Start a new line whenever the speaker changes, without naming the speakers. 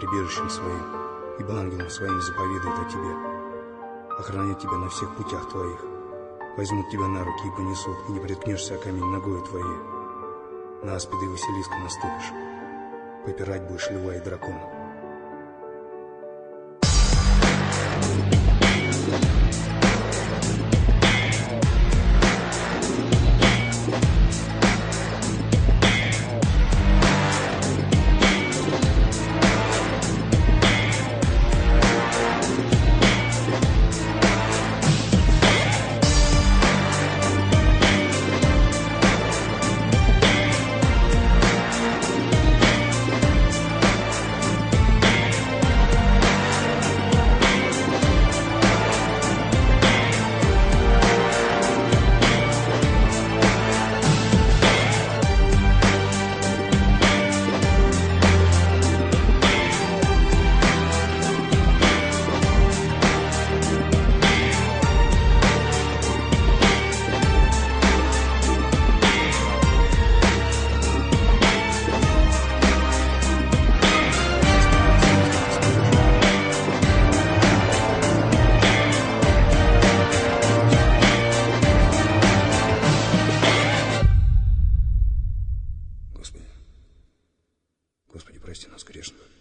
прибежищем своим, ибо ангелом своим заповедает о тебе. Охранят тебя на всех путях твоих. Возьмут тебя на руки и понесут, и не приткнешься о камень ногою твоей. На аспида и Василиска наступишь, попирать будешь льва и дракона. Господи, прости нас грешных.